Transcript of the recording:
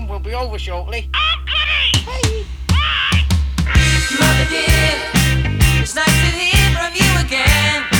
will be over shortly. Hey. Mother dear, it's nice to hear from you again.